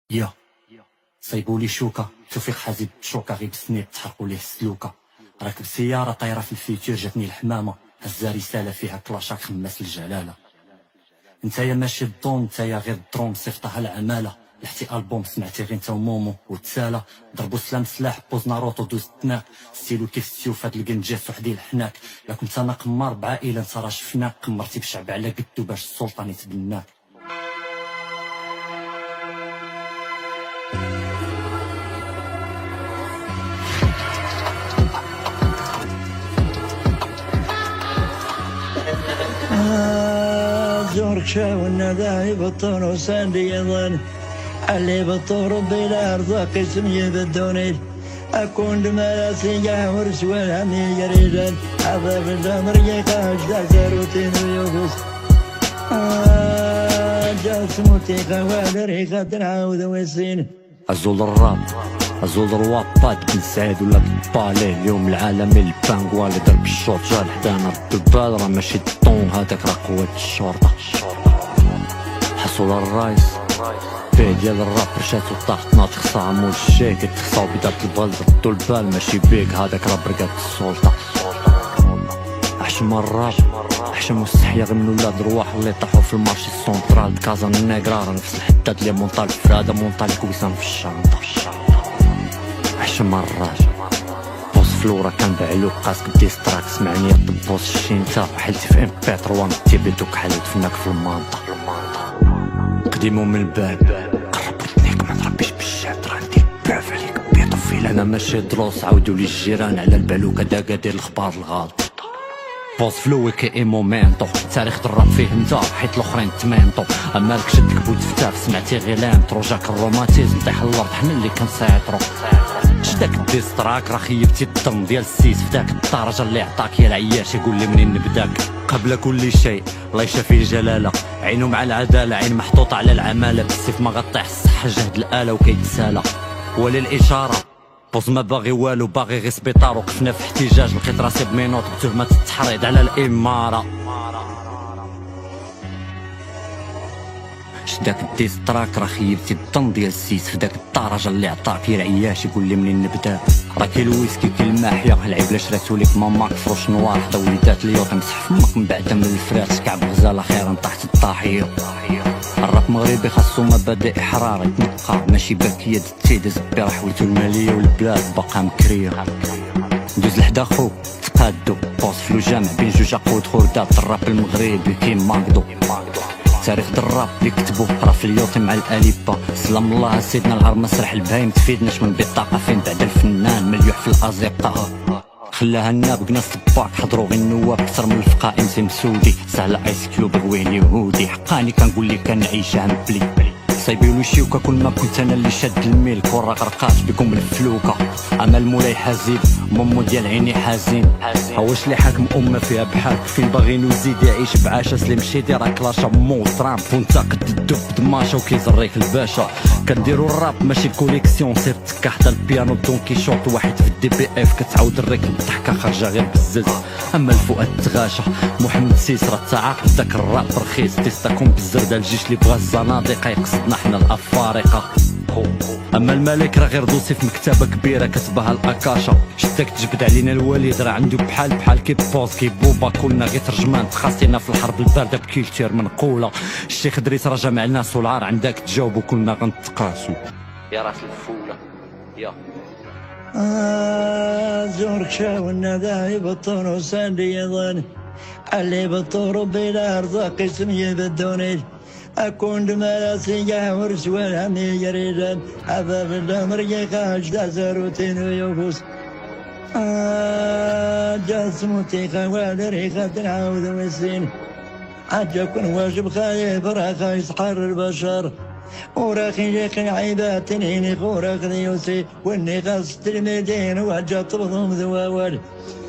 يا صيبولي شوكة توفيق حازب شوكة غير بسنيت تحرقوا ليه السلوكة. راكب سيارة طايرة في الفيتور جاتني الحمامة هزا رسالة فيها كلاشاك خماس الجلالة. نتايا ماشي الضون نتايا غير الدرون صيفطها العمالة. لحتي ألبوم سمعتي غير نتا ومومو وتسالى ضربو سلام سلاح بوز ناروتو دوز تناك ستيلو كيف ستيوف هاد القنجاس وحدي الحناك. لا كنت انا قمار بعائلة نتا راه شفناك قمرتي بشعب على قدو باش السلطان يتبناك. زورك شاونا ذا يبطون وساندي يظن اللي بطور بلا ارزاق اسمي بالدوني اكون دماسي قاور سوال همي قريبا هذا في الامر يقاش ذا زاروتين ويوغوس جاسموتي خوالري قد نعاود ويسين ازول الراب ازول الوابات بن سعيد ولا بالبالي. اليوم العالم البانغوا اللي ضرب الشوط جا لحدانا رد البال راه ماشي الطون هذاك راه قوة الشرطة. حصول الرايس بيه ديال الراب رشاتو طاحت ناطق صامو الشيك تخصاو بدات البال ردو البال ماشي بيك هذاك راه برقات السلطة. حشم الراب حشم مستحيا غير من ولاد رواح اللي طاحو في المارشي السونترال بكازا النيغرا راه نفس الحداد اللي مونطال فرادة مونطال كويسان في الشنطة. حشم الراج بوس فلورا كان بعلو قاسك ديستراك سمعني بوس الشينتا حلتي في امبي 3 نتيبي دوك حلت فيناك في المنطقة. قديمو من الباب قربت ليك ما نربيش بالشات راه ندير بروف عليك بيطفيل انا ماشي دروس عاودوا لي الجيران على البالوكا داكا دير الخبار الغلط. بوس فلوي كي مومنتو تاريخ الراب فيه نتا حيت الاخرين تمينطو اما لك شدك بوت فتاف سمعتي غير لامترو جاك الروماتيزم طيح الارض حنا اللي كنسيطرو. شداك الديستراك راه خيبتي الدم ديال السيس فداك الدرجه اللي عطاك يا العياش يقول لي منين نبداك. قبل كل شيء الله يشافي الجلاله عينو مع العداله عين محطوطه على العماله بالسيف ما غطيح الصحه جهد الاله وكيتسالى ولا الاشاره. بوز ما باغي والو باغي غير سبيطار وقفنا في احتجاج لقيت راسي بمينوط بتهمه التحريض على الاماره. شداك الديستراك راه خيبتي الضن ديال السيس فداك الدرجه اللي عطاك يا العياش يقول لي منين نبدا. راه كاين الويسكي كاين الماحيه العيب لا شراتو ليك ماماك فروش نوار حدا وليدات اليوط مسح فمك من بعد من الفراس كعب غزاله خيرا طاحت الضاحيه. الراب مغربي خاصو مبادئ حرارة يتنقى ماشي باكية تيدز بيرا حولتو المالية والبلاد باقا مكرية. ندوز لحدا خوك تقادو بوس فلو جامع بين جوج عقود خردات الراب المغربي كيما ماكدو. تاريخ الراب اللي كتبو راه في اليوطي مع الاليبا سلام الله سيدنا العار مسرح البهايم تفيدناش من بطاقة فين بعد الفنان مليوح في الازقة خلاها الناب ناس الباك حضروا غير النواب كثر من الفقاء انسي مسودي سهل ايس كيوب غويني وهودي حقاني كنقول لك كنعيشها مبلي صايبيولو شيوكا كل ما كنت انا اللي شاد الميل كره غرقات بكم بالفلوكه اما المولاي حزين مامو ديال عيني حزين هواش اللي حاكم امه فيها بحالك فين باغي نزيد يعيش بعاشا سليم شيدي راه كلاشا مو ترامب وانت قد الدب دماشا وكيزريك الباشا. كنديرو الراب ماشي كوليكسيون سير تكا حدا البيانو دونكي شوط واحد في الدي بي اف كتعاود الريكل الضحكه خارجه غير بزز اما الفؤاد تغاشا محمد سيسرا تعاقد داك الراب رخيص تيستاكم بالزرده الجيش اللي بغا الزنادقه يقصدنا حنا الافارقه. اما الملك راه غير دوسي في مكتبه كبيره كتبها الاكاشا شداك تجبد علينا الوالد راه عنده بحال كي بوز كي بوبا كلنا غير ترجمان تخاصينا في الحرب البارده بكيلتير منقوله. الشيخ دريس راه جامع الناس والعار عندك تجاوبوا كلنا غنتقاسو يا راس الفوله يا زورك شاونا ذا يبطون وساندي يظن اللي بطور بلا ارزاق اسمي بالدوني اكون دماسي قاور سوال همي قريبا هذا في الامر يقاش ذا زاروتين ويوغوس جاسموتي خوالري قد نعاود ويسين عجبكن واجب خايف راه خايس حر البشر وراخي يقن عيبات نيني خوراخ ديوسي واني غاست المدين وجات بضم ذواول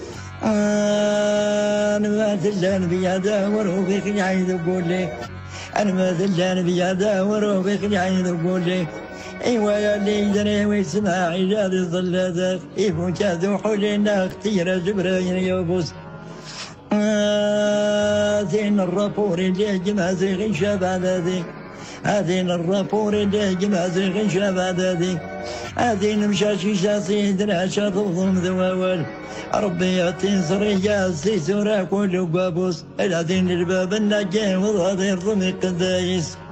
انا ما دلان بيدا وروبيك يعيد بقولي انا ما دلان بيدا وروبيك يعيد بقولي ايوا يا ليدني ويسمع عجاد ظل ذاك يفوت ذو حولنا كثير جبرين يوبوس زين الرابور اللي جمع زي شباب ذي هادين الرافور اللي جمع زيغ شابات هادين مشاشي شاسي دراشا تظلم ذواول ربي يعطي صريا سيسورا كل بابوس الهادين الباب النجي وظهر ضمي قدايس